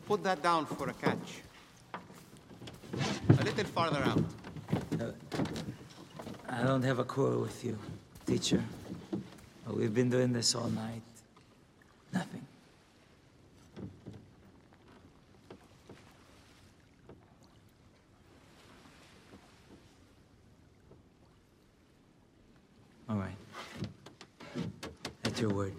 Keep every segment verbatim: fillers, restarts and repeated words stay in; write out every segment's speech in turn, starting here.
Put that down for a catch. A little farther out. Uh, I don't have a quarrel with you, teacher. We've been doing this all night. Nothing. All right. At your word.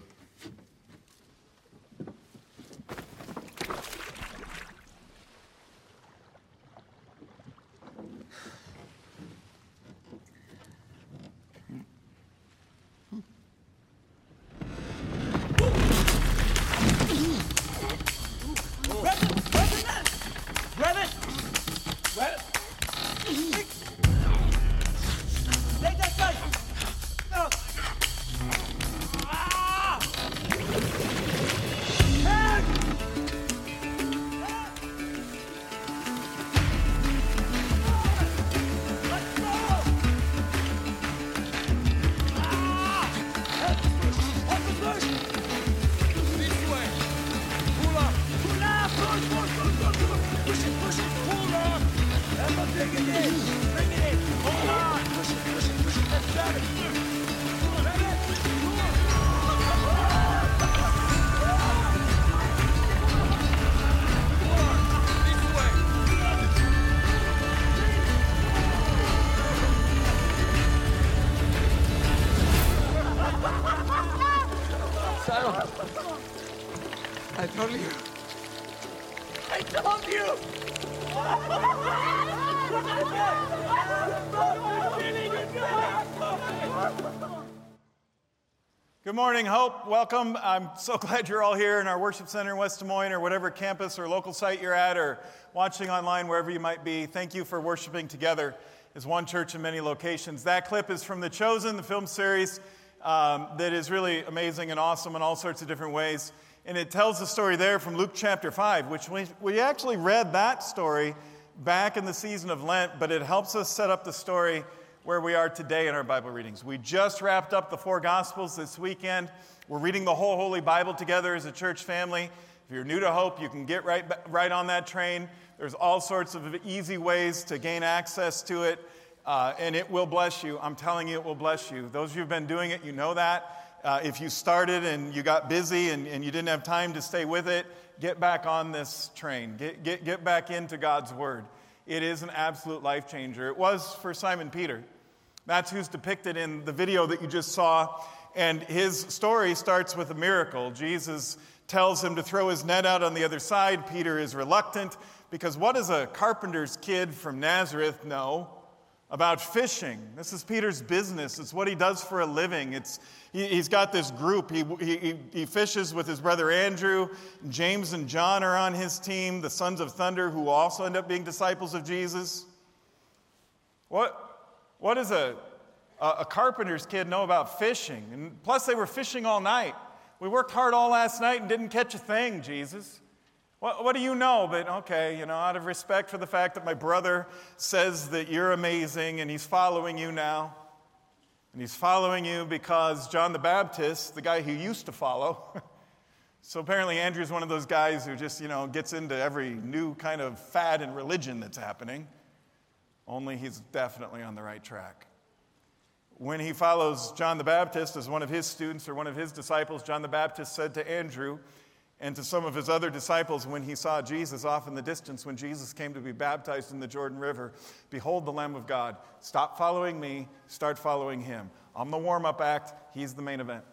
I told you. I told you! Good morning, Hope. Welcome. I'm so glad you're all here in our worship center in West Des Moines or whatever campus or local site you're at or watching online, wherever you might be. Thank you for worshiping together as one church in many locations. That clip is from The Chosen, the film series um, that is really amazing and awesome in all sorts of different ways. And it tells the story there from Luke chapter five, which we, we actually read that story back in the season of Lent, but it helps us set up the story where we are today in our Bible readings. We just wrapped up the four Gospels this weekend. We're reading the whole Holy Bible together as a church family. If you're new to Hope, you can get right, right on that train. There's all sorts of easy ways to gain access to it, uh, and it will bless you. I'm telling you, it will bless you. Those of you who've been doing it, you know that. Uh, if you started and you got busy and, and you didn't have time to stay with it, get back on this train. Get, get, get back into God's Word. It is an absolute life changer. It was for Simon Peter. That's who's depicted in the video that you just saw. And his story starts with a miracle. Jesus tells him to throw his net out on the other side. Peter is reluctant because what does a carpenter's kid from Nazareth know about fishing? This is Peter's business. It's what he does for a living. It's he, he's got this group. He, he, he fishes with his brother Andrew. James and John are on his team, the sons of thunder, who also end up being disciples of Jesus. What, what does a, a, a carpenter's kid know about fishing? And plus, they were fishing all night. We worked hard all last night and didn't catch a thing, Jesus. What, what do you know? But okay, you know, out of respect for the fact that my brother says that you're amazing and he's following you now. And he's following you because John the Baptist, the guy who used to follow, so apparently Andrew's one of those guys who just, you know, gets into every new kind of fad in religion that's happening. Only he's definitely on the right track. When he follows John the Baptist as one of his students or one of his disciples, John the Baptist said to Andrew and to some of his other disciples when he saw Jesus off in the distance, when Jesus came to be baptized in the Jordan River, "Behold the Lamb of God. Stop following me, start following him. I'm the warm-up act, he's the main event.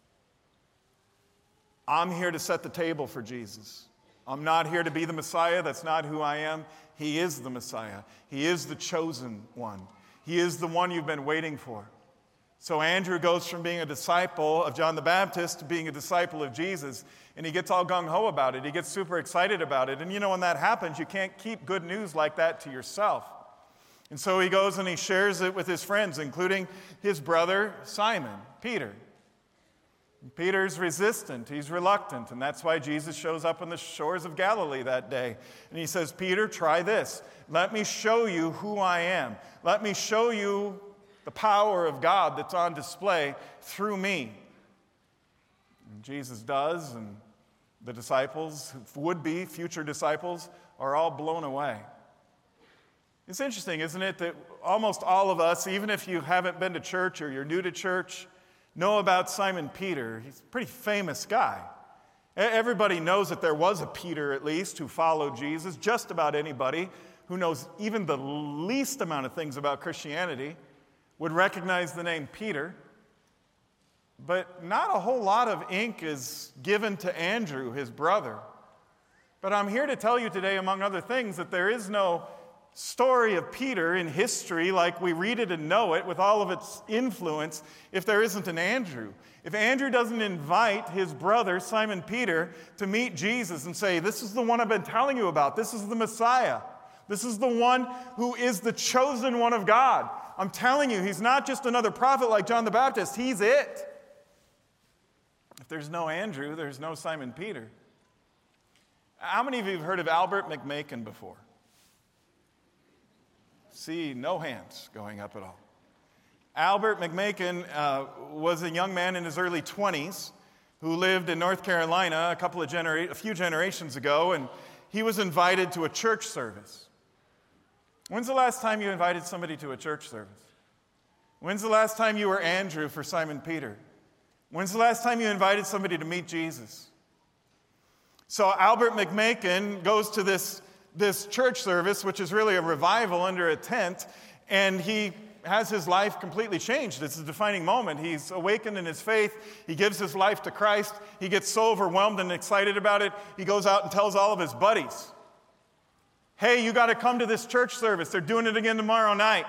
I'm here to set the table for Jesus. I'm not here to be the Messiah. That's not who I am. He is the Messiah. He is the chosen one. He is the one you've been waiting for." So Andrew goes from being a disciple of John the Baptist to being a disciple of Jesus, and he gets all gung-ho about it. He gets super excited about it. And you know, when that happens, you can't keep good news like that to yourself. And so he goes and he shares it with his friends, including his brother Simon, Peter. Peter's resistant, he's reluctant, and that's why Jesus shows up on the shores of Galilee that day. And he says, "Peter, try this. Let me show you who I am. Let me show you the power of God that's on display through me." And Jesus does, and The disciples, would-be future disciples, are all blown away. It's interesting, isn't it, that almost all of us, even if you haven't been to church or you're new to church, know about Simon Peter. He's a pretty famous guy. Everybody knows that there was a Peter, at least, who followed Jesus. Just about anybody who knows even the least amount of things about Christianity would recognize the name Peter. But not a whole lot of ink is given to Andrew, his brother. But I'm here to tell you today, among other things, that there is no story of Peter in history like we read it and know it with all of its influence if there isn't an Andrew. If Andrew doesn't invite his brother, Simon Peter, to meet Jesus and say, this is the one I've been telling you about. This is the Messiah. This is the one who is the chosen one of God. I'm telling you, he's not just another prophet like John the Baptist. He's it. If there's no Andrew, there's no Simon Peter. How many of you have heard of Albert McMakin before? See, no hands going up at all. Albert McMakin uh, was a young man in his early twenties who lived in North Carolina a couple of genera- a few generations ago, and he was invited to a church service. When's the last time you invited somebody to a church service? When's the last time you were Andrew for Simon Peter? When's the last time you invited somebody to meet Jesus? So Albert McMakin goes to this this church service, which is really a revival under a tent, and he has his life completely changed. It's a defining moment. He's awakened in his faith. He gives his life to Christ. He gets so overwhelmed and excited about it, he goes out and tells all of his buddies, hey, you got to come to this church service. They're doing it again tomorrow night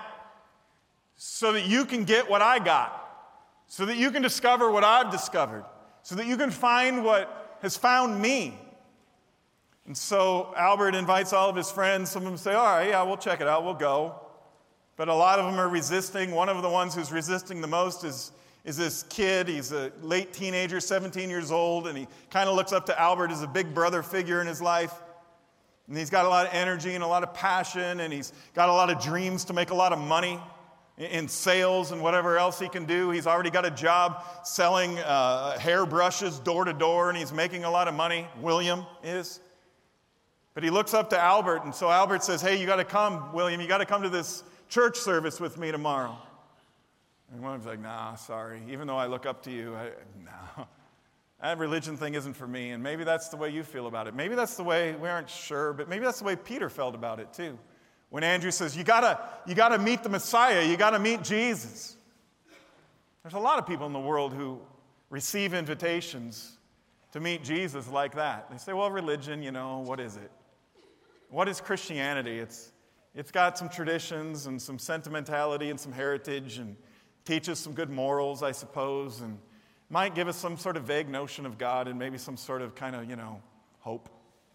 so that you can get what I got, so that you can discover what I've discovered, so that you can find what has found me. And so Albert invites all of his friends. Some of them say, all right, yeah, we'll check it out, we'll go. But a lot of them are resisting. One of the ones who's resisting the most is, is this kid. He's a late teenager, seventeen years old, and he kind of looks up to Albert as a big brother figure in his life. And he's got a lot of energy and a lot of passion, and he's got a lot of dreams to make a lot of money in sales and whatever else he can do. He's already got a job selling uh, hairbrushes door to door, and he's making a lot of money. William is. But he looks up to Albert, and so Albert says, hey, you got to come, William. You got to come to this church service with me tomorrow. And William's like, nah, sorry. Even though I look up to you, I, no. That religion thing isn't for me. And maybe that's the way you feel about it. Maybe that's the way, we aren't sure, but maybe that's the way Peter felt about it too. When Andrew says, you gotta, you gotta meet the Messiah, you gotta meet Jesus. There's a lot of people in the world who receive invitations to meet Jesus like that. They say, well, religion, you know, what is it? What is Christianity? It's, it's got some traditions and some sentimentality and some heritage and teaches some good morals, I suppose, and might give us some sort of vague notion of God and maybe some sort of kind of, you know, hope.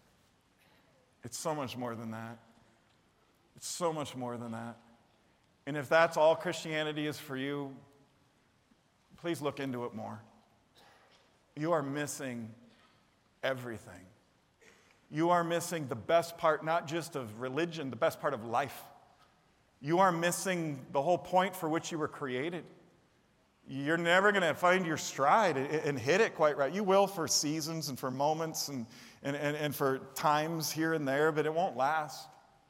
It's so much more than that. It's so much more than that. And if that's all Christianity is for you, please look into it more. You are missing everything. You are missing the best part, not just of religion, the best part of life. You are missing the whole point for which you were created. You're never going to find your stride and hit it quite right. You will for seasons and for moments and, and, and, and for times here and there, but it won't last.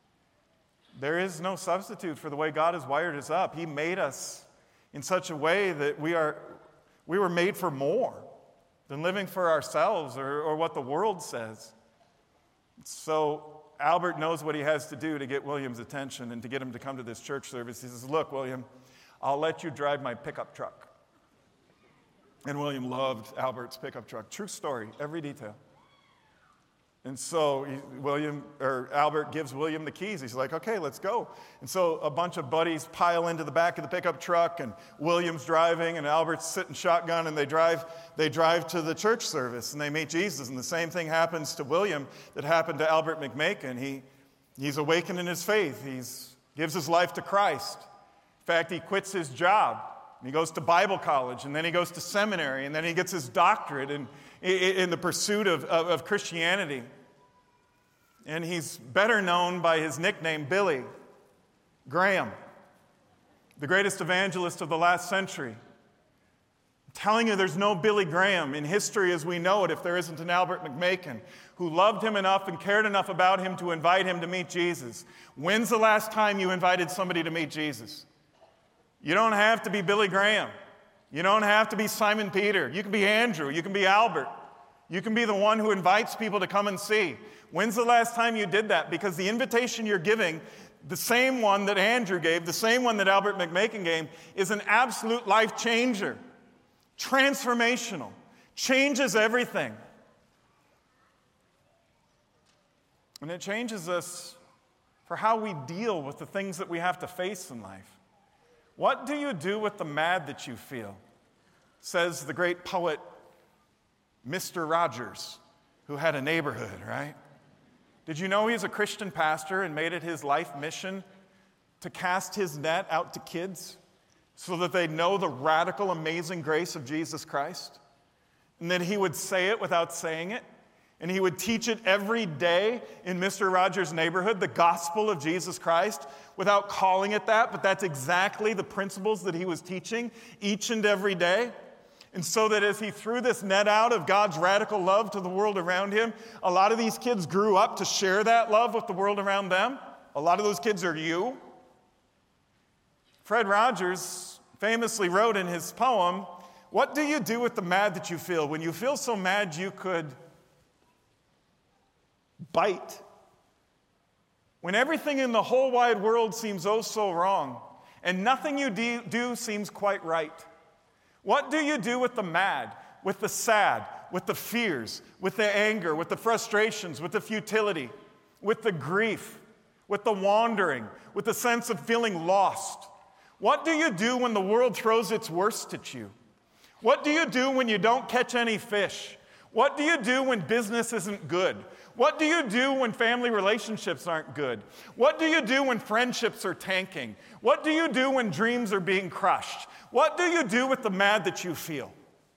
There is no substitute for the way God has wired us up. He made us in such a way that we are we were made for more than living for ourselves or, or what the world says. So Albert knows what he has to do to get William's attention and to get him to come to this church service. He says, look, William, I'll let you drive my pickup truck. And William loved Albert's pickup truck. True story, every detail. And so he, William or Albert gives William the keys. He's like, okay, let's go. And so a bunch of buddies pile into the back of the pickup truck, and William's driving, and Albert's sitting shotgun, and they drive, they drive to the church service, and they meet Jesus. And the same thing happens to William that happened to Albert McMakin. He, he's awakened in his faith. He gives his life to Christ. In fact, he quits his job. He goes to Bible college, and then he goes to seminary, and then he gets his doctorate in, in, in the pursuit of, of, of Christianity. And he's better known by his nickname, Billy Graham, the greatest evangelist of the last century. telling you there's no Billy Graham in history as we know it if there isn't an Albert McMakin who loved him enough and cared enough about him to invite him to meet Jesus. When's the last time you invited somebody to meet Jesus? You don't have to be Billy Graham. You don't have to be Simon Peter. You can be Andrew. You can be Albert. You can be the one who invites people to come and see. When's the last time you did that? Because the invitation you're giving, the same one that Andrew gave, the same one that Albert McMakin gave, is an absolute life changer. Transformational. Changes everything. And it changes us for how we deal with the things that we have to face in life. What do you do with the mad that you feel? Says the great poet Mister Rogers, who had a neighborhood, right? Did you know he's a Christian pastor and made it his life mission to cast his net out to kids so that they know the radical, amazing grace of Jesus Christ? And that he would say it without saying it? And he would teach it every day in Mister Rogers' neighborhood, the gospel of Jesus Christ, without calling it that, but that's exactly the principles that he was teaching each and every day. And so that as he threw this net out of God's radical love to the world around him, a lot of these kids grew up to share that love with the world around them. A lot of those kids are you. Fred Rogers famously wrote in his poem, "What do you do with the mad that you feel? When you feel so mad you could bite. When everything in the whole wide world seems oh so wrong, and nothing you do, do seems quite right. What do you do with the mad, with the sad, with the fears, with the anger, with the frustrations, with the futility, with the grief, with the wandering, with the sense of feeling lost? What do you do when the world throws its worst at you? What do you do when you don't catch any fish? What do you do when business isn't good? What do you do when family relationships aren't good? What do you do when friendships are tanking? What do you do when dreams are being crushed? What do you do with the mad that you feel?"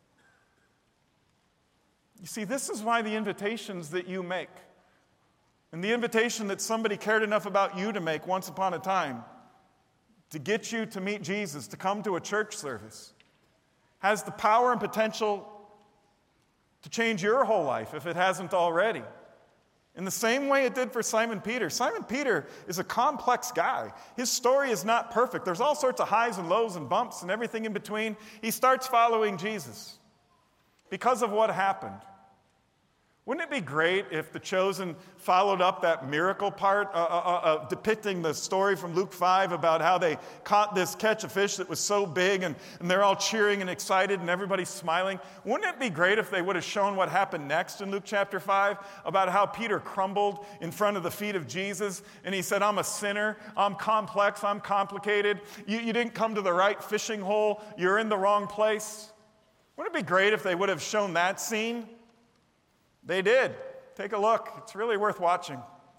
You see, this is why the invitations that you make, and the invitation that somebody cared enough about you to make once upon a time, to get you to meet Jesus, to come to a church service, has the power and potential to change your whole life if it hasn't already. In the same way it did for Simon Peter. Simon Peter is a complex guy. His story is not perfect. There's all sorts of highs and lows and bumps and everything in between. He starts following Jesus because of what happened. Wouldn't it be great if The Chosen followed up that miracle part, uh, uh, uh, depicting the story from Luke five about how they caught this catch of fish that was so big and, and they're all cheering and excited and everybody's smiling? Wouldn't it be great if they would have shown what happened next in Luke chapter five about how Peter crumbled in front of the feet of Jesus and he said, "I'm a sinner, I'm complex, I'm complicated. You, you didn't come to the right fishing hole, you're in the wrong place." Wouldn't it be great if they would have shown that scene? They did. Take a look. It's really worth watching.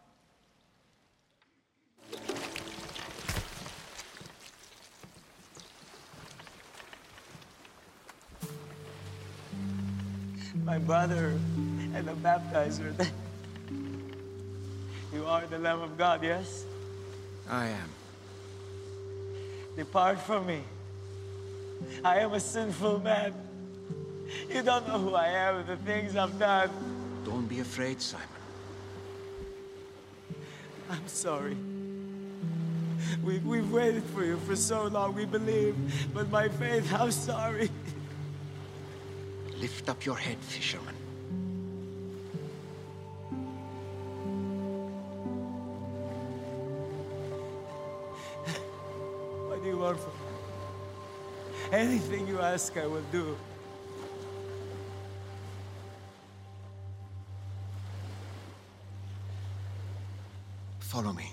My brother and the baptizer. You are the Lamb of God, yes? I am. Depart from me. I am a sinful man. You don't know who I am and the things I've done. Don't be afraid, Simon. I'm sorry. We, we've waited for you for so long, we believe. But my faith, I'm sorry. Lift up your head, fisherman. What do you want from me? Anything you ask, I will do. Follow me.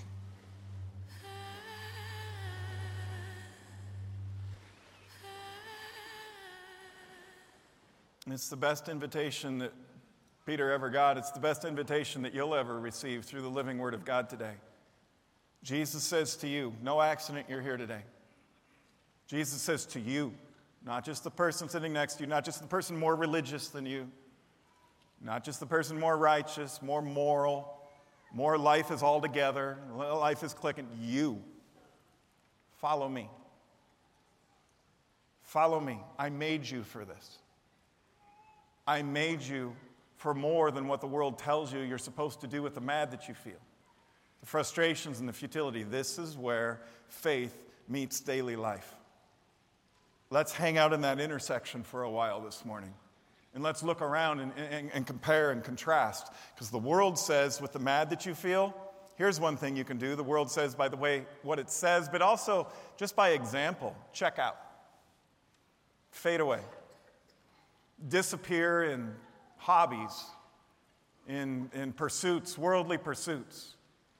It's the best invitation that Peter ever got. It's the best invitation that you'll ever receive through the living Word of God today. Jesus says to you, no accident you're here today. Jesus says to you, not just the person sitting next to you, not just the person more religious than you, not just the person more righteous, more moral, more life is all together, life is clicking. You, follow me. Follow me. I made you for this. I made you for more than what the world tells you you're supposed to do with the mad that you feel, the frustrations and the futility. This is where faith meets daily life. Let's hang out in that intersection for a while this morning. And let's look around and, and, and compare and contrast. Because the world says, with the mad that you feel, here's one thing you can do. The world says, by the way, what it says, but also just by example, check out. Fade away. Disappear in hobbies, in, in pursuits, worldly pursuits.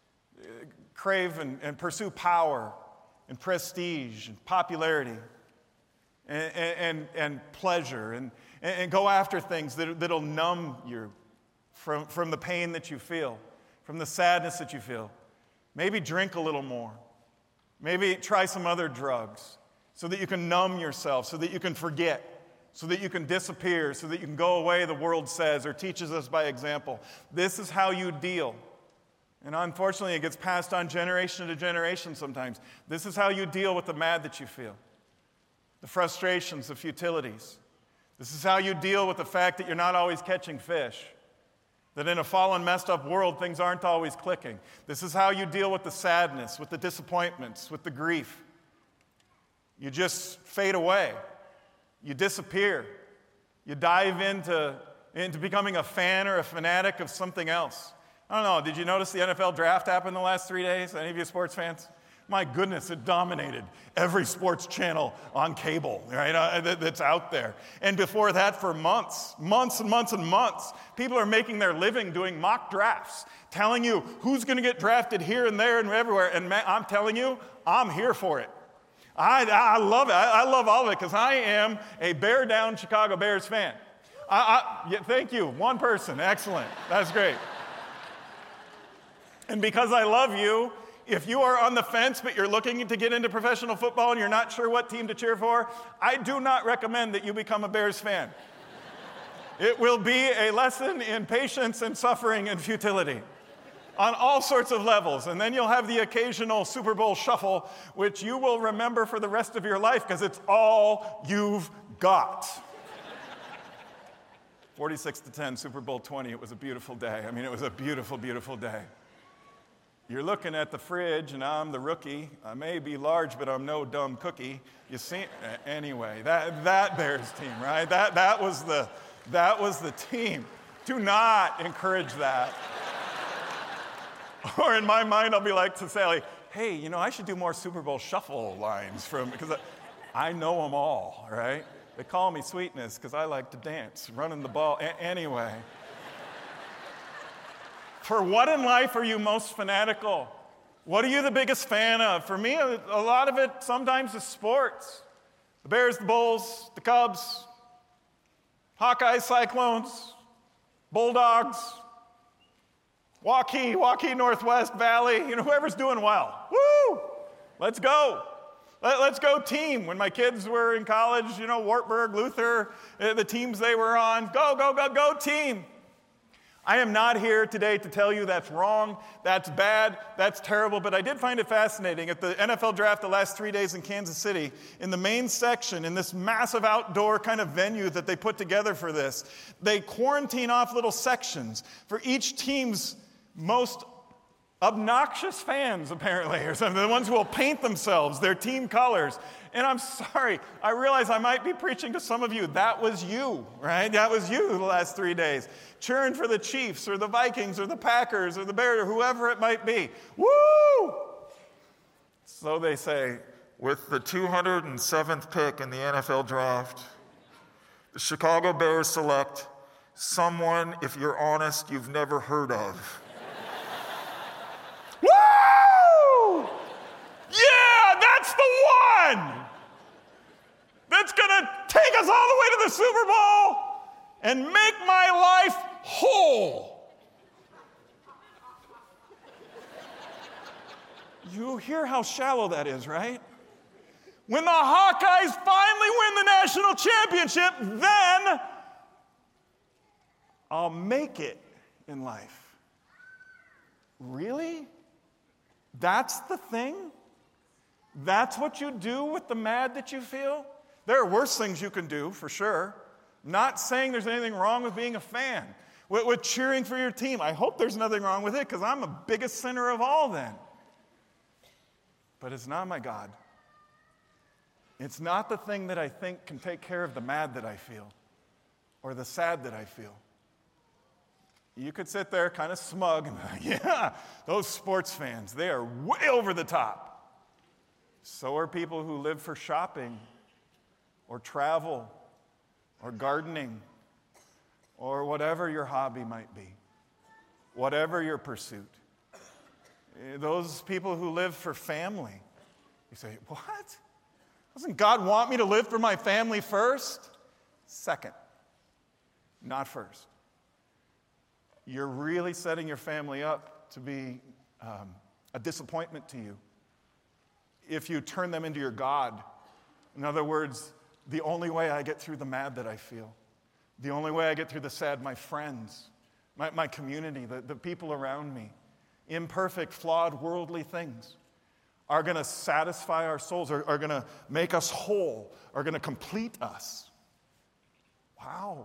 Crave and, and pursue power and prestige and popularity and, and, and pleasure and, and go after things that, that'll numb you from, from the pain that you feel, from the sadness that you feel. Maybe drink a little more. Maybe try some other drugs so that you can numb yourself, so that you can forget, so that you can disappear, so that you can go away, the world says, or teaches us by example. This is how you deal. And unfortunately, it gets passed on generation to generation sometimes. This is how you deal with the mad that you feel, the frustrations, the futilities. This is how you deal with the fact that you're not always catching fish, that in a fallen, messed up world, things aren't always clicking. This is how you deal with the sadness, with the disappointments, with the grief. You just fade away. You disappear. You dive into, into becoming a fan or a fanatic of something else. I don't know, did you notice the N F L draft happened the last three days? Any of you sports fans? My goodness, it dominated every sports channel on cable, right, uh, that, that's out there. And before that, for months, months and months and months, people are making their living doing mock drafts, telling you who's going to get drafted here and there and everywhere. And man, I'm telling you, I'm here for it. I, I love it. I, I love all of it because I am a bear down Chicago Bears fan. I, I, yeah, thank you. One person. Excellent. That's great. And because I love you, if you are on the fence but you're looking to get into professional football and you're not sure what team to cheer for, I do not recommend that you become a Bears fan. It will be a lesson in patience and suffering and futility on all sorts of levels. And then you'll have the occasional Super Bowl shuffle, which you will remember for the rest of your life because it's all you've got. forty-six to ten, Super Bowl twenty. It was a beautiful day. I mean, it was a beautiful, beautiful day. You're looking at the fridge, and I'm the rookie. I may be large, but I'm no dumb cookie. You see, anyway, that, that Bears team, right? That, that, was the, that was the team. Do not encourage that. Or in my mind, I'll be like to Sally, hey, you know, I should do more Super Bowl shuffle lines from, because I, I know them all, right? They call me Sweetness because I like to dance, running the ball. A- anyway. For what in life are you most fanatical? What are you the biggest fan of? For me, a lot of it sometimes is sports. The Bears, the Bulls, the Cubs, Hawkeyes, Cyclones, Bulldogs, Waukee, Waukee Northwest Valley, you know, whoever's doing well. Woo! Let's go. Let, let's go team. When my kids were in college, you know, Wartburg, Luther, the teams they were on, go, go, go, go team. I am not here today to tell you that's wrong, that's bad, that's terrible, but I did find it fascinating. At the N F L draft the last three days in Kansas City, in the main section, in this massive outdoor kind of venue that they put together for this, they quarantine off little sections for each team's most obnoxious fans, apparently, or something, the ones who will paint themselves, their team colors. And I'm sorry, I realize I might be preaching to some of you. That was you, right? That was you the last three days. Cheering for the Chiefs or the Vikings or the Packers or the Bears or whoever it might be. Woo! So they say, with the two hundred seventh pick in the N F L draft, the Chicago Bears select someone, if you're honest, you've never heard of. Woo! Yeah, that's the one! That's gonna take us all the way to the Super Bowl and make my life whole. You hear how shallow that is, right? When the Hawkeyes finally win the national championship, then I'll make it in life. Really? That's the thing? That's what you do with the mad that you feel? There are worse things you can do, for sure. I'm not saying there's anything wrong with being a fan, with, with cheering for your team. I hope there's nothing wrong with it, because I'm the biggest sinner of all then. But it's not my God. It's not the thing that I think can take care of the mad that I feel or the sad that I feel. You could sit there kind of smug and be like, yeah, those sports fans, they are way over the top. So are people who live for shopping or travel or gardening or whatever your hobby might be, whatever your pursuit. Those people who live for family. You say, what? Doesn't God want me to live for my family first? Second, not first. You're really setting your family up to be um, a disappointment to you if you turn them into your God. In other words, the only way I get through the mad that I feel, the only way I get through the sad, my friends, my, my community, the, the people around me, imperfect, flawed, worldly things are going to satisfy our souls, are, are going to make us whole, are going to complete us. Wow.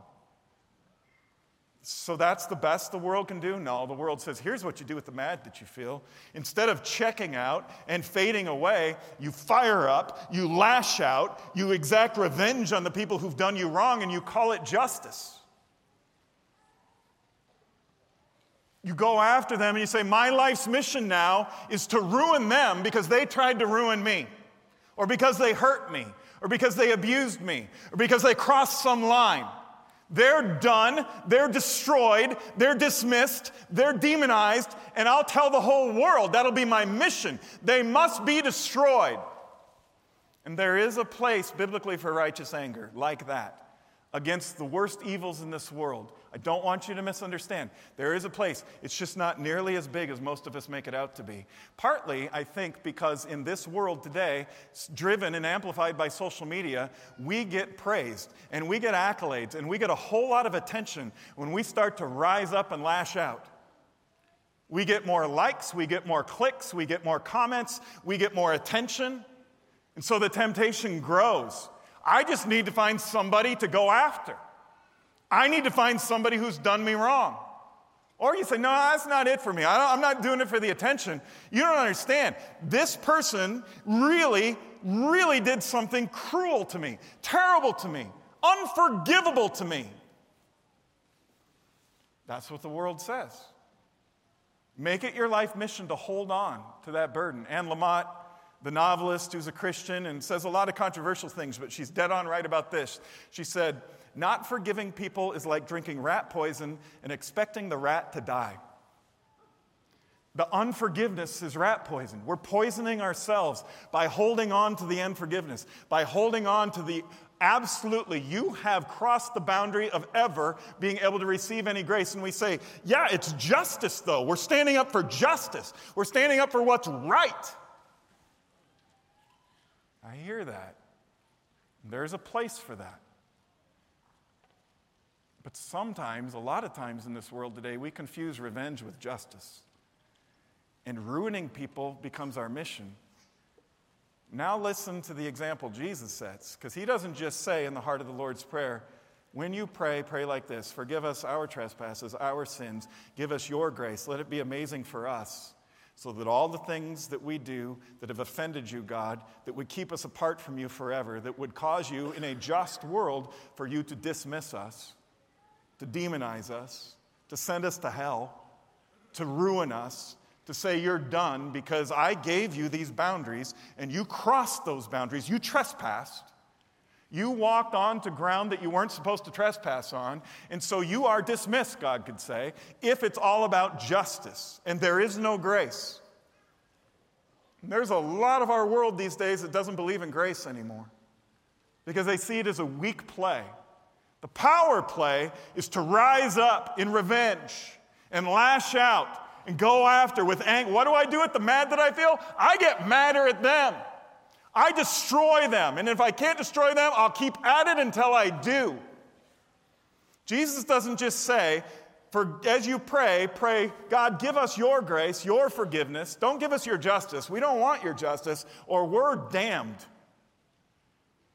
So that's the best the world can do? No, the world says, here's what you do with the mad that you feel. Instead of checking out and fading away, you fire up, you lash out, you exact revenge on the people who've done you wrong, and you call it justice. You go after them and you say, my life's mission now is to ruin them because they tried to ruin me, or because they hurt me, or because they abused me, or because they crossed some line. They're done, they're destroyed, they're dismissed, they're demonized, and I'll tell the whole world, that'll be my mission. They must be destroyed. And there is a place biblically for righteous anger like that, against the worst evils in this world. I don't want you to misunderstand. There is a place. It's just not nearly as big as most of us make it out to be. Partly, I think, because in this world today, driven and amplified by social media, we get praised and we get accolades and we get a whole lot of attention when we start to rise up and lash out. We get more likes, we get more clicks, we get more comments, we get more attention. And so the temptation grows. I just need to find somebody to go after. I need to find somebody who's done me wrong. Or you say, no, that's not it for me. I don't, I'm not doing it for the attention. You don't understand. This person really, really did something cruel to me, terrible to me, unforgivable to me. That's what the world says. Make it your life mission to hold on to that burden. Anne Lamott, the novelist who's a Christian and says a lot of controversial things, but she's dead on right about this. She said, not forgiving people is like drinking rat poison and expecting the rat to die. The unforgiveness is rat poison. We're poisoning ourselves by holding on to the unforgiveness, by holding on to the absolutely, you have crossed the boundary of ever being able to receive any grace. And we say, yeah, it's justice though. We're standing up for justice. We're standing up for what's right. I hear that. There's a place for that. But sometimes, a lot of times in this world today, we confuse revenge with justice. And ruining people becomes our mission. Now listen to the example Jesus sets, because he doesn't just say in the heart of the Lord's Prayer, when you pray, pray like this: forgive us our trespasses, our sins, give us your grace, let it be amazing for us, so that all the things that we do that have offended you, God, that would keep us apart from you forever, that would cause you in a just world for you to dismiss us, to demonize us, to send us to hell, to ruin us, to say you're done because I gave you these boundaries and you crossed those boundaries. You trespassed. You walked onto ground that you weren't supposed to trespass on, and so you are dismissed, God could say, if it's all about justice and there is no grace. And there's a lot of our world these days that doesn't believe in grace anymore because they see it as a weak play. The power play is to rise up in revenge and lash out and go after with anger. What do I do with the mad that I feel? I get madder at them. I destroy them. And if I can't destroy them, I'll keep at it until I do. Jesus doesn't just say, for as you pray, pray, God, give us your grace, your forgiveness. Don't give us your justice. We don't want your justice, or we're damned.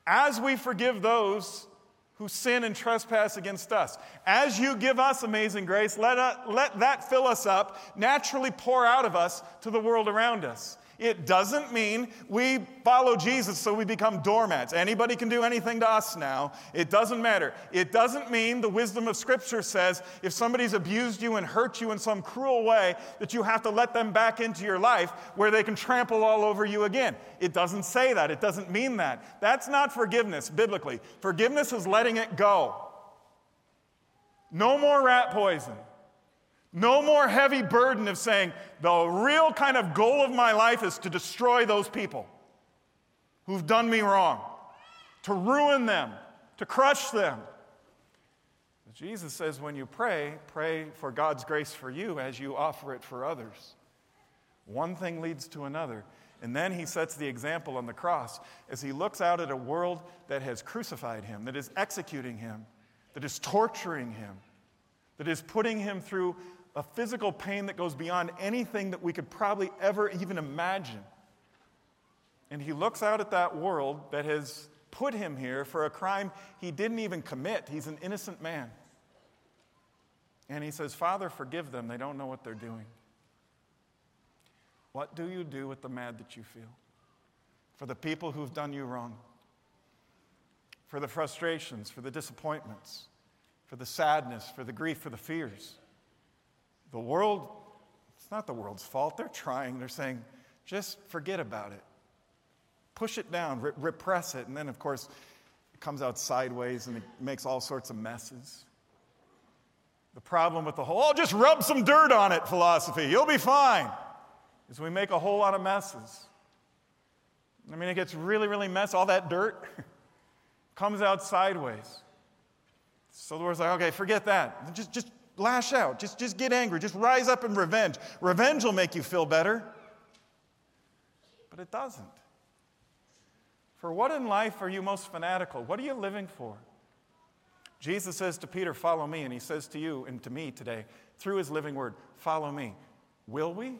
as we forgive those who sin and trespass against us. As you give us amazing grace, let, us, let that fill us up, naturally pour out of us to the world around us. It doesn't mean we follow Jesus so we become doormats. Anybody can do anything to us now. It doesn't matter. It doesn't mean the wisdom of Scripture says if somebody's abused you and hurt you in some cruel way that you have to let them back into your life where they can trample all over you again. It doesn't say that. It doesn't mean that. That's not forgiveness biblically. Forgiveness is letting it go. No more rat poison. No more heavy burden of saying, the real kind of goal of my life is to destroy those people who've done me wrong, to ruin them, to crush them. Jesus says when you pray, pray for God's grace for you as you offer it for others. One thing leads to another. And then he sets the example on the cross as he looks out at a world that has crucified him, that is executing him, that is torturing him, that is putting him through a physical pain that goes beyond anything that we could probably ever even imagine. And he looks out at that world that has put him here for a crime he didn't even commit. He's an innocent man. And he says, Father, forgive them. They don't know what they're doing. What do you do with the mad that you feel? For the people who've done you wrong? For the frustrations, for the disappointments, for the sadness, for the grief, for the fears? The world, it's not the world's fault. They're trying. They're saying, just forget about it. Push it down, re- repress it. And then, of course, it comes out sideways and it makes all sorts of messes. The problem with the whole, oh, just rub some dirt on it philosophy, you'll be fine, is we make a whole lot of messes. I mean, it gets really, really messy. All that dirt comes out sideways. So the Lord's like, okay, forget that. Just, just lash out. Just, just get angry. Just rise up in revenge. Revenge will make you feel better. But it doesn't. For what in life are you most fanatical? What are you living for? Jesus says to Peter, follow me. And he says to you and to me today, through his living word, follow me. Will we?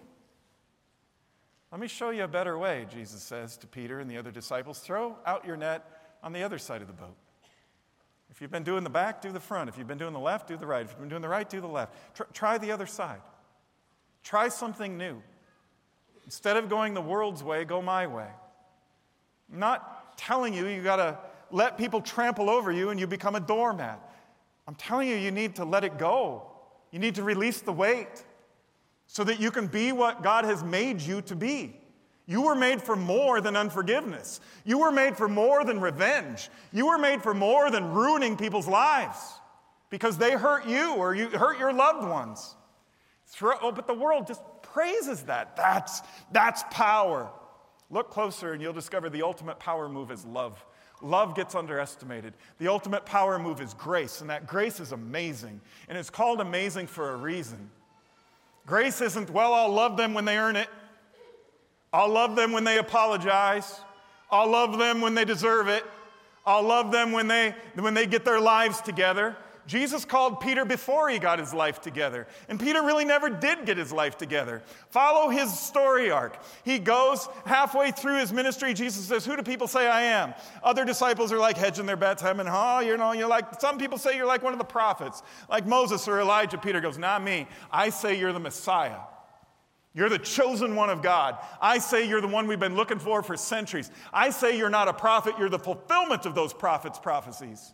Let me show you a better way, Jesus says to Peter and the other disciples. Throw out your net on the other side of the boat. If you've been doing the back, do the front. If you've been doing the left, do the right. If you've been doing the right, do the left. Try, try the other side. Try something new. Instead of going the world's way, go my way. I'm not telling you you got to let people trample over you and you become a doormat. I'm telling you you need to let it go. You need to release the weight so that you can be what God has made you to be. You were made for more than unforgiveness. You were made for more than revenge. You were made for more than ruining people's lives because they hurt you or you hurt your loved ones. Oh, but the world just praises that. That's, that's power. Look closer and you'll discover the ultimate power move is love. Love gets underestimated. The ultimate power move is grace, and that grace is amazing. And it's called amazing for a reason. Grace isn't, well, I'll love them when they earn it. I'll love them when they apologize. I'll love them when they deserve it. I'll love them when they, when they get their lives together. Jesus called Peter before he got his life together. And Peter really never did get his life together. Follow his story arc. He goes halfway through his ministry. Jesus says, who do people say I am? Other disciples are like hedging their bets. Hemming, oh, you know, you're like, some people say you're like one of the prophets, like Moses or Elijah. Peter goes, not me. I say you're the Messiah. You're the chosen one of God. I say you're the one we've been looking for for centuries. I say you're not a prophet. You're the fulfillment of those prophets' prophecies.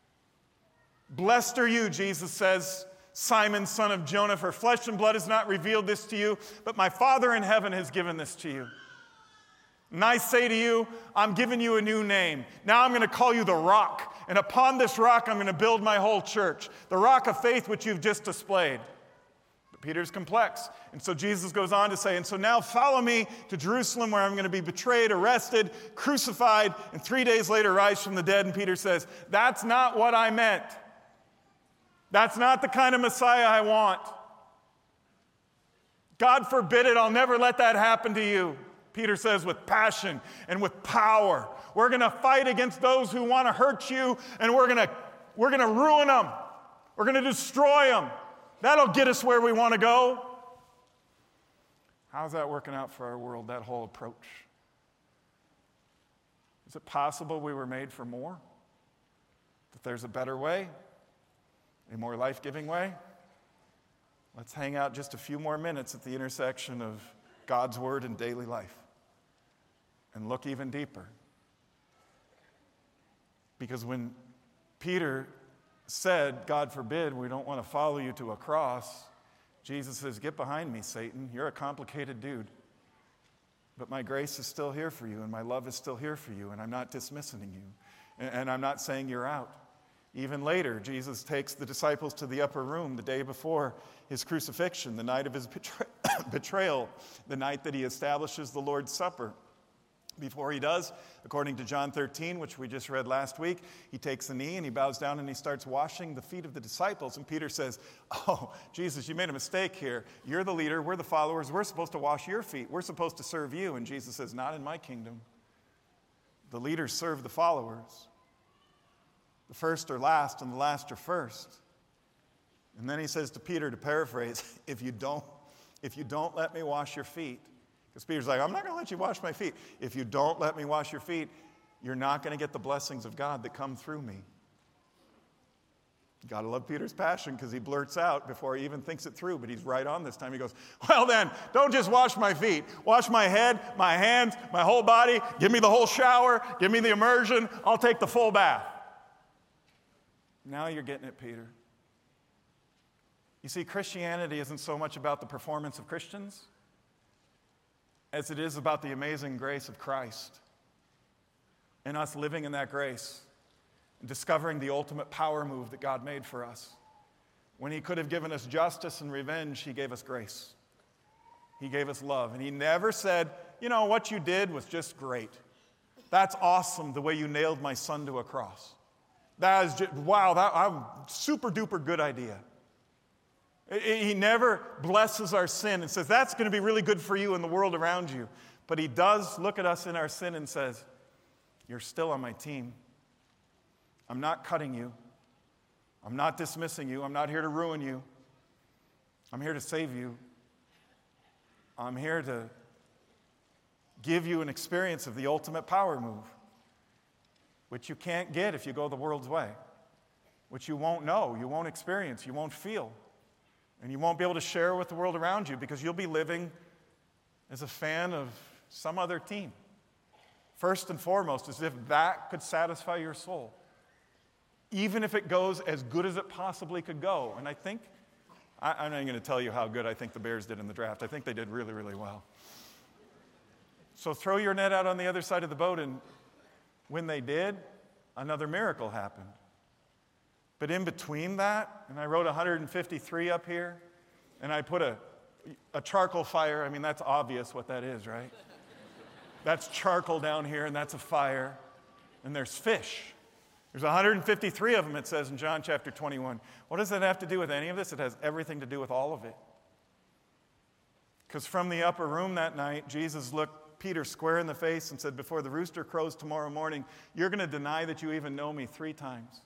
Blessed are you, Jesus says, Simon, son of Jonah, for flesh and blood has not revealed this to you, but my Father in heaven has given this to you. And I say to you, I'm giving you a new name. Now I'm going to call you the Rock. And upon this rock, I'm going to build my whole church. The rock of faith which you've just displayed. But Peter's complex. And so Jesus goes on to say, and so now follow me to Jerusalem where I'm going to be betrayed, arrested, crucified, and three days later rise from the dead. And Peter says, that's not what I meant. That's not the kind of Messiah I want. God forbid it. I'll never let that happen to you. Peter says with passion and with power. We're going to fight against those who want to hurt you, and we're going to, we're going to ruin them. We're going to destroy them. That'll get us where we want to go. How's that working out for our world, that whole approach? Is it possible we were made for more? That there's a better way, a more life-giving way? Let's hang out just a few more minutes at the intersection of God's word and daily life and look even deeper. Because when Peter said, God forbid, we don't want to follow you to a cross, Jesus says, get behind me, Satan. You're a complicated dude. But my grace is still here for you, and my love is still here for you, and I'm not dismissing you, and, and I'm not saying you're out. Even later, Jesus takes the disciples to the upper room the day before his crucifixion, the night of his betray- betrayal, the night that he establishes the Lord's Supper. Before he does, according to John thirteen, which we just read last week, he takes a knee and he bows down and he starts washing the feet of the disciples. And Peter says, oh, Jesus, you made a mistake here. You're the leader. We're the followers. We're supposed to wash your feet. We're supposed to serve you. And Jesus says, not in my kingdom. The leaders serve the followers. The first are last and the last are first. And then he says to Peter, to paraphrase, if you don't, if you don't let me wash your feet, because Peter's like, I'm not going to let you wash my feet. If you don't let me wash your feet, you're not going to get the blessings of God that come through me. You got to love Peter's passion because he blurts out before he even thinks it through, but he's right on this time. He goes, well then, don't just wash my feet. Wash my head, my hands, my whole body. Give me the whole shower. Give me the immersion. I'll take the full bath. Now you're getting it, Peter. You see, Christianity isn't so much about the performance of Christians as it is about the amazing grace of Christ and us living in that grace and discovering the ultimate power move that God made for us. When he could have given us justice and revenge, he gave us grace. He gave us love. And he never said, you know, what you did was just great. That's awesome, the way you nailed my son to a cross. That is just, wow, that I'm super duper good idea. He never blesses our sin and says, that's going to be really good for you and the world around you. But he does look at us in our sin and says, you're still on my team. I'm not cutting you. I'm not dismissing you. I'm not here to ruin you. I'm here to save you. I'm here to give you an experience of the ultimate power move, which you can't get if you go the world's way, which you won't know, you won't experience, you won't feel. And you won't be able to share with the world around you because you'll be living as a fan of some other team. First and foremost, as if that could satisfy your soul. Even if it goes as good as it possibly could go. And I think, I, I'm not going to tell you how good I think the Bears did in the draft. I think they did really, really well. So throw your net out on the other side of the boat, and when they did, another miracle happened. But in between that, and I wrote one hundred fifty-three up here, and I put a, a charcoal fire. I mean, that's obvious what that is, right? That's charcoal down here, and that's a fire. And there's fish. There's one hundred fifty-three of them, it says in John chapter twenty-one. What does that have to do with any of this? It has everything to do with all of it. Because from the upper room that night, Jesus looked Peter square in the face and said, before the rooster crows tomorrow morning, you're going to deny that you even know me three times.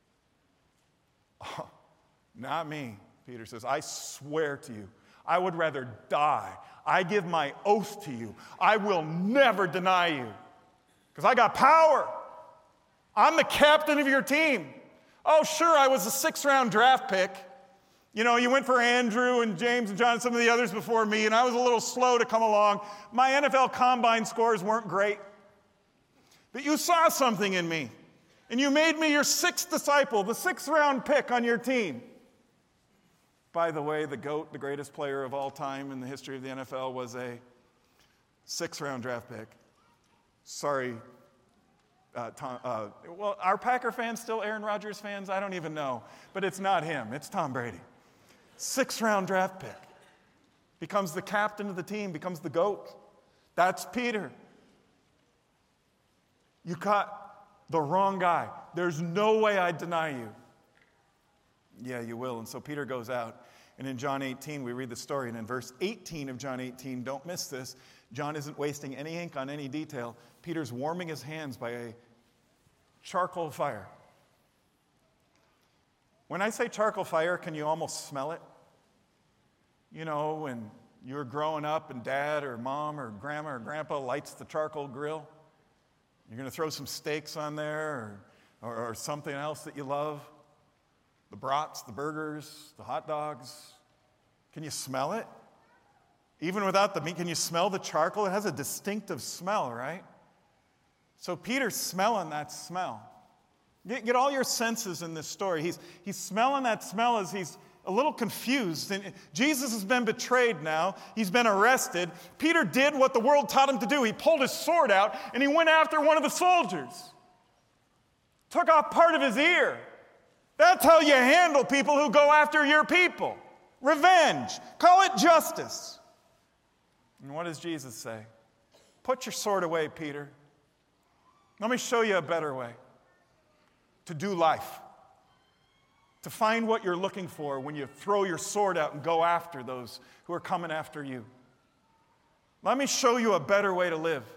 Oh, not me, Peter says. I swear to you, I would rather die. I give my oath to you. I will never deny you because I got power. I'm the captain of your team. Oh, sure, I was a sixth-round draft pick. You know, you went for Andrew and James and John and some of the others before me, and I was a little slow to come along. My N F L combine scores weren't great. But you saw something in me. And you made me your sixth disciple, the sixth round pick on your team. By the way, the GOAT, the greatest player of all time in the history of the N F L, was a sixth round draft pick. Sorry, uh, Tom, uh, well, are Packer fans still Aaron Rodgers fans? I don't even know. But it's not him, it's Tom Brady. Sixth round draft pick. Becomes the captain of the team, becomes the GOAT. That's Peter. You caught the wrong guy. There's no way I'd deny you. Yeah, you will. And so Peter goes out. And in John eighteen, we read the story. And in verse eighteen of John eighteen, don't miss this. John isn't wasting any ink on any detail. Peter's warming his hands by a charcoal fire. When I say charcoal fire, can you almost smell it? You know, when you're growing up and dad or mom or grandma or grandpa lights the charcoal grill. You're going to throw some steaks on there or, or, or something else that you love. The brats, the burgers, the hot dogs. Can you smell it? Even without the meat, can you smell the charcoal? It has a distinctive smell, right? So Peter's smelling that smell. Get, get all your senses in this story. He's, he's smelling that smell as he's a little confused. And Jesus has been betrayed now. He's been arrested. Peter did what the world taught him to do. He pulled his sword out and he went after one of the soldiers. Took off part of his ear. That's how you handle people who go after your people. Revenge. Call it justice. And what does Jesus say? Put your sword away, Peter. Let me show you a better way to do life. To find what you're looking for when you throw your sword out and go after those who are coming after you. Let me show you a better way to live.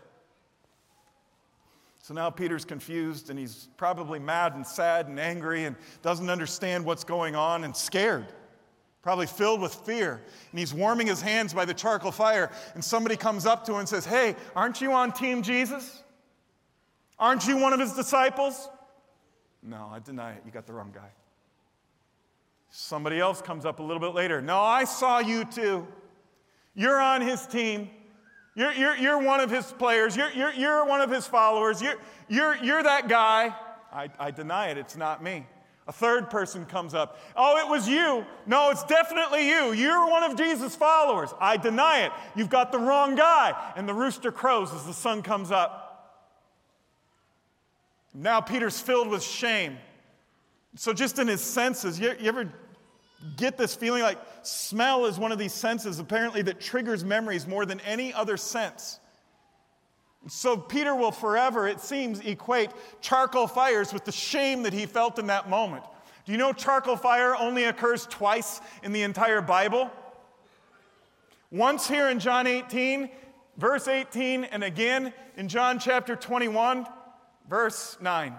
So now Peter's confused and he's probably mad and sad and angry and doesn't understand what's going on and scared. Probably filled with fear. And he's warming his hands by the charcoal fire and somebody comes up to him and says, "Hey, aren't you on Team Jesus? Aren't you one of his disciples?" "No, I deny it. You got the wrong guy." Somebody else comes up a little bit later. "No, I saw you too. You're on his team. You're, you're, you're one of his players. You're, you're, you're one of his followers. You're, you're, you're that guy." I, I deny it. It's not me. A third person comes up. "Oh, it was you." "No, it's definitely you. You're one of Jesus' followers." I deny it. You've got the wrong guy. And the rooster crows as the sun comes up. Now Peter's filled with shame. So just in his senses, you, you ever get this feeling like smell is one of these senses apparently that triggers memories more than any other sense. So Peter will forever, it seems, equate charcoal fires with the shame that he felt in that moment. Do you know charcoal fire only occurs twice in the entire Bible? Once here in John eighteen, verse eighteen, and again in John chapter twenty-one, verse nine.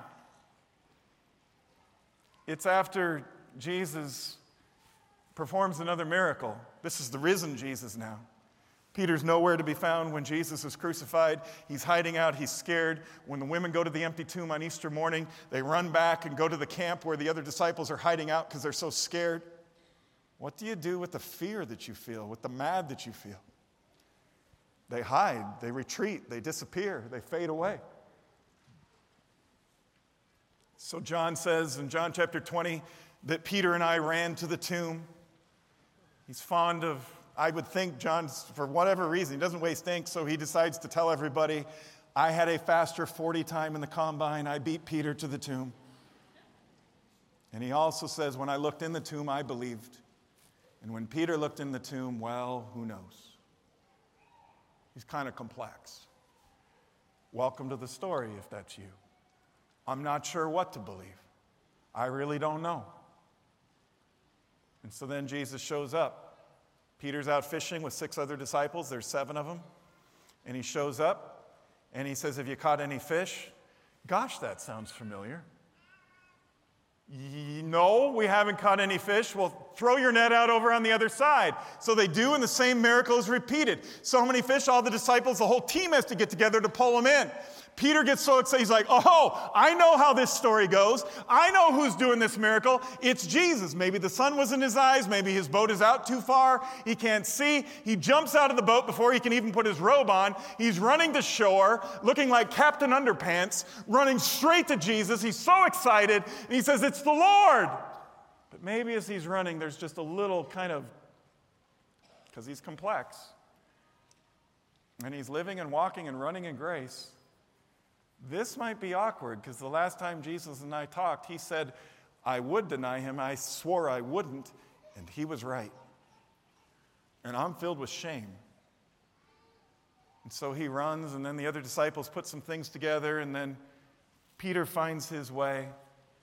It's after Jesus performs another miracle. This is the risen Jesus now. Peter's nowhere to be found when Jesus is crucified. He's hiding out. He's scared. When the women go to the empty tomb on Easter morning, they run back and go to the camp where the other disciples are hiding out because they're so scared. What do you do with the fear that you feel, with the mad that you feel? They hide. They retreat. They disappear. They fade away. So John says in John chapter twenty that Peter and I ran to the tomb. He's fond of, I would think John, for whatever reason, he doesn't waste ink, so he decides to tell everybody, "I had a faster forty time in the combine. I beat Peter to the tomb." And he also says, "When I looked in the tomb, I believed. And when Peter looked in the tomb, well, who knows?" He's kind of complex. Welcome to the story if that's you. I'm not sure what to believe. I really don't know. And so then Jesus shows up. Peter's out fishing with six other disciples. There's seven of them. And he shows up and he says, "Have you caught any fish?" Gosh, that sounds familiar. "No, we haven't caught any fish." "Well, throw your net out over on the other side." So they do, and the same miracle is repeated. So many fish, all the disciples, the whole team has to get together to pull them in. Peter gets so excited, he's like, "Oh, I know how this story goes. I know who's doing this miracle. It's Jesus." Maybe the sun was in his eyes. Maybe his boat is out too far. He can't see. He jumps out of the boat before he can even put his robe on. He's running to shore, looking like Captain Underpants, running straight to Jesus. He's so excited, and he says, "It's the Lord." But maybe as he's running, there's just a little kind of, because he's complex. And he's living and walking and running in grace. This might be awkward because the last time Jesus and I talked, he said, I would deny him. I swore I wouldn't, and he was right. And I'm filled with shame. And so he runs, and then the other disciples put some things together, and then Peter finds his way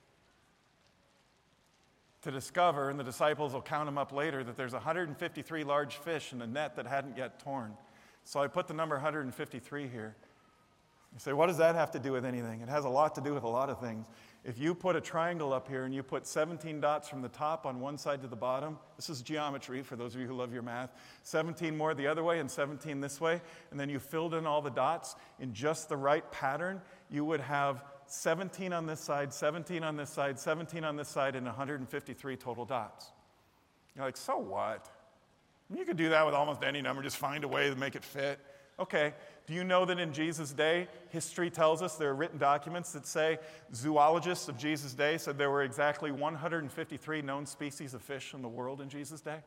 to discover, and the disciples will count them up later, that there's one hundred fifty-three large fish in a net that hadn't yet torn. So I put the number one hundred fifty-three here. You say, what does that have to do with anything? It has a lot to do with a lot of things. If you put a triangle up here and you put seventeen dots from the top on one side to the bottom, this is geometry for those of you who love your math, seventeen more the other way and seventeen this way, and then you filled in all the dots in just the right pattern, you would have seventeen on this side, seventeen on this side, seventeen on this side, and one hundred fifty-three total dots. You're like, so what? You could do that with almost any number, just find a way to make it fit. Okay, do you know that in Jesus' day, history tells us there are written documents that say zoologists of Jesus' day said there were exactly one hundred fifty-three known species of fish in the world in Jesus' day?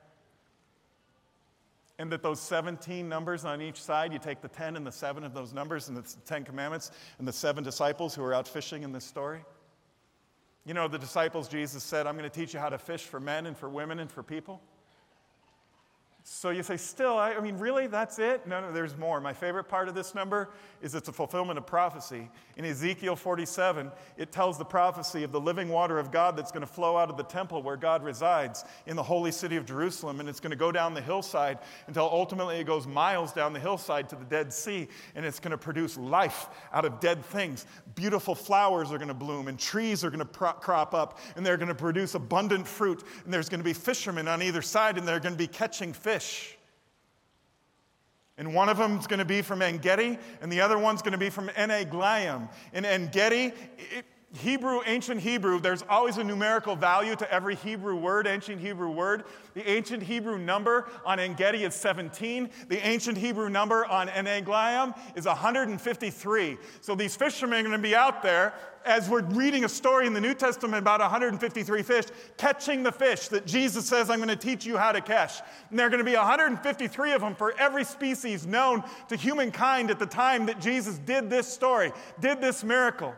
And that those seventeen numbers on each side, you take the ten and the seven of those numbers, and it's the Ten Commandments and the seven disciples who are out fishing in this story. You know, the disciples, Jesus said, I'm going to teach you how to fish for men and for women and for people. So you say, still, I, I mean, really, that's it? No, no, there's more. My favorite part of this number is it's a fulfillment of prophecy. In Ezekiel forty-seven, it tells the prophecy of the living water of God that's going to flow out of the temple where God resides in the holy city of Jerusalem, and it's going to go down the hillside until ultimately it goes miles down the hillside to the Dead Sea, and it's going to produce life out of dead things. Beautiful flowers are going to bloom, and trees are going to pro- crop up, and they're going to produce abundant fruit, and there's going to be fishermen on either side, and they're going to be catching fish. Fish. And one of them is going to be from En-Gedi, and the other one's going to be from En-Eglaim. In En-Gedi, it, Hebrew, ancient Hebrew, there's always a numerical value to every Hebrew word, ancient Hebrew word. The ancient Hebrew number on En-Gedi is seventeen. The ancient Hebrew number on En-Eglaim is one hundred fifty-three. So these fishermen are going to be out there, as we're reading a story in the New Testament about one hundred fifty-three fish, catching the fish that Jesus says, I'm going to teach you how to catch. And there are going to be one hundred fifty-three of them for every species known to humankind at the time that Jesus did this story, did this miracle.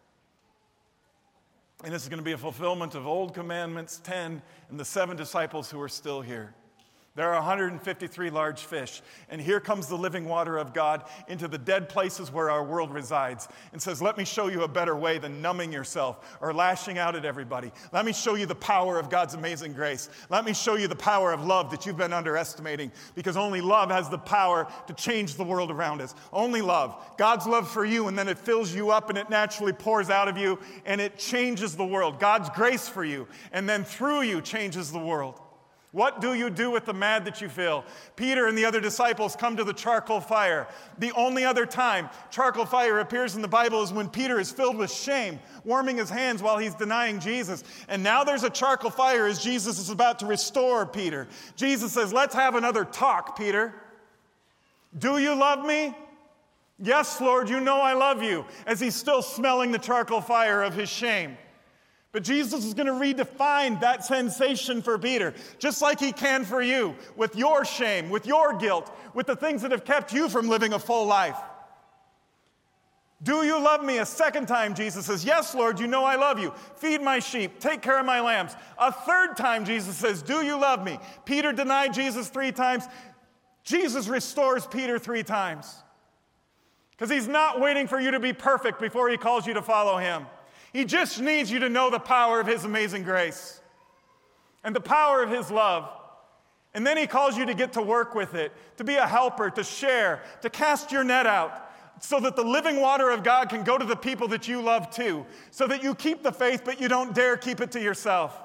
And this is going to be a fulfillment of Old Commandments ten and the seven disciples who are still here. There are one hundred fifty-three large fish, and here comes the living water of God into the dead places where our world resides and says, let me show you a better way than numbing yourself or lashing out at everybody. Let me show you the power of God's amazing grace. Let me show you the power of love that you've been underestimating, because only love has the power to change the world around us. Only love. God's love for you, and then it fills you up and it naturally pours out of you and it changes the world. God's grace for you, and then through you changes the world. What do you do with the mad that you feel? Peter and the other disciples come to the charcoal fire. The only other time charcoal fire appears in the Bible is when Peter is filled with shame, warming his hands while he's denying Jesus. And now there's a charcoal fire as Jesus is about to restore Peter. Jesus says, let's have another talk, Peter. Do you love me? Yes, Lord, you know I love you. As he's still smelling the charcoal fire of his shame. But Jesus is going to redefine that sensation for Peter, just like he can for you, with your shame, with your guilt, with the things that have kept you from living a full life. Do you love me? A second time, Jesus says, yes, Lord, you know I love you. Feed my sheep. Take care of my lambs. A third time, Jesus says, do you love me? Peter denied Jesus three times. Jesus restores Peter three times. Because he's not waiting for you to be perfect before he calls you to follow him. He just needs you to know the power of his amazing grace and the power of his love. And then he calls you to get to work with it, to be a helper, to share, to cast your net out so that the living water of God can go to the people that you love too, so that you keep the faith but you don't dare keep it to yourself.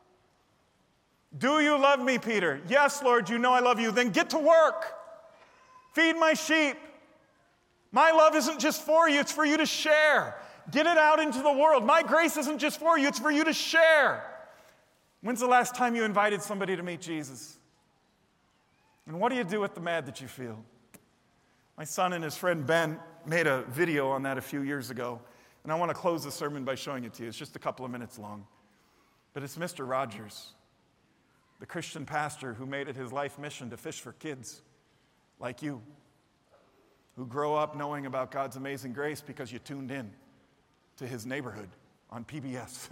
Do you love me, Peter? Yes, Lord, you know I love you. Then get to work. Feed my sheep. My love isn't just for you, it's for you to share. Get it out into the world. My grace isn't just for you, it's for you to share. When's the last time you invited somebody to meet Jesus? And what do you do with the mad that you feel? My son and his friend Ben made a video on that a few years ago, and I want to close the sermon by showing it to you. It's just a couple of minutes long. But it's Mister Rogers, the Christian pastor who made it his life mission to fish for kids like you, who grow up knowing about God's amazing grace because you tuned in to his neighborhood on P B S.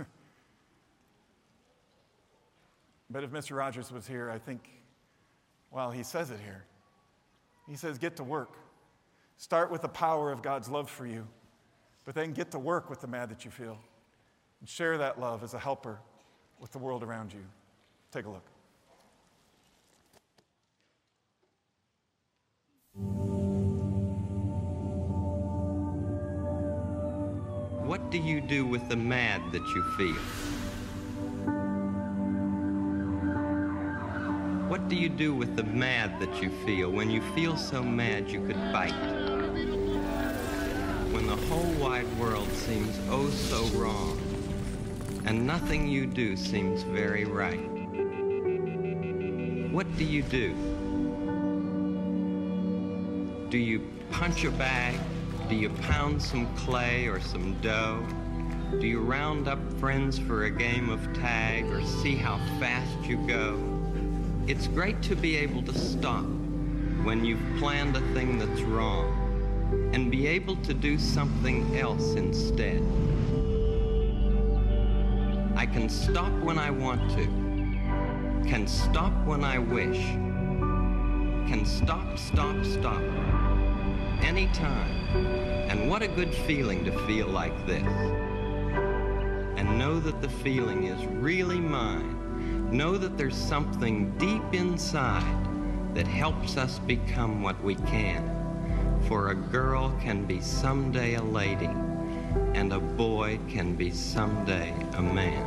But if Mister Rogers was here, I think, well, he says it here. He says, get to work. Start with the power of God's love for you, but then get to work with the mad that you feel. And share that love as a helper with the world around you. Take a look. What do you do with the mad that you feel? What do you do with the mad that you feel when you feel so mad you could bite? When the whole wide world seems oh so wrong, and nothing you do seems very right. What do you do? Do you punch a bag? Do you pound some clay or some dough? Do you round up friends for a game of tag or see how fast you go? It's great to be able to stop when you've planned a thing that's wrong and be able to do something else instead. I can stop when I want to, can stop when I wish, can stop, stop, stop, anytime. And what a good feeling to feel like this. And know that the feeling is really mine. Know that there's something deep inside that helps us become what we can. For a girl can be someday a lady, and a boy can be someday a man.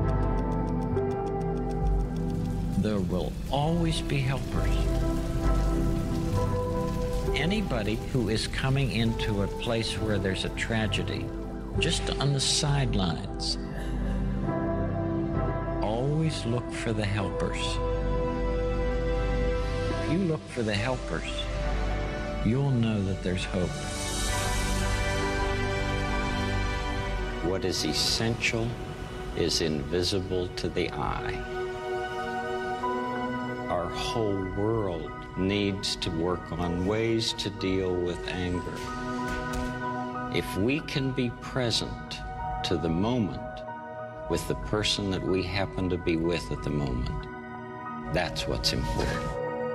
There will always be helpers. Anybody who is coming into a place where there's a tragedy, just on the sidelines, always look for the helpers. If you look for the helpers, you'll know that there's hope. What is essential is invisible to the eye. Our whole world needs to work on ways to deal with anger. If we can be present to the moment with the person that we happen to be with at the moment, that's what's important.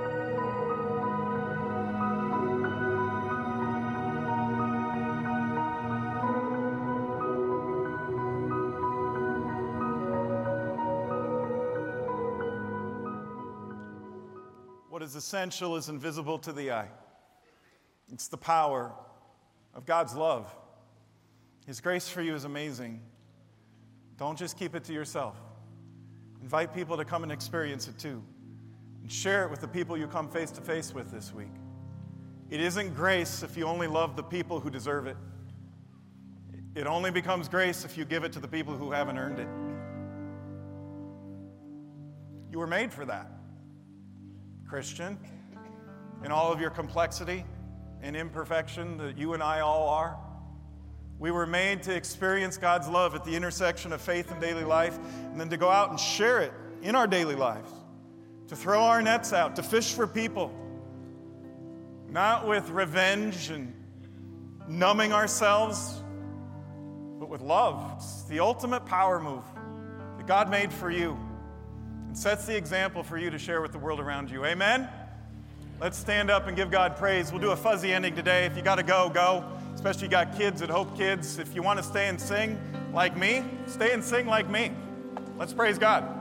What is essential is invisible to the eye. It's the power of God's love. His grace for you is amazing. Don't just keep it to yourself. Invite people to come and experience it too. And share it with the people you come face to face with this week. It isn't grace if you only love the people who deserve it. It only becomes grace if you give it to the people who haven't earned it. You were made for that, Christian, in all of your complexity and imperfection that you and I all are. We were made to experience God's love at the intersection of faith and daily life, and then to go out and share it in our daily lives, to throw our nets out, to fish for people, not with revenge and numbing ourselves, but with love. It's the ultimate power move that God made for you and sets the example for you to share with the world around you. Amen? Let's stand up and give God praise. We'll do a fuzzy ending today. If you got to go, go. Especially you got kids at Hope Kids. If you want to stay and sing like me, stay and sing like me. Let's praise God.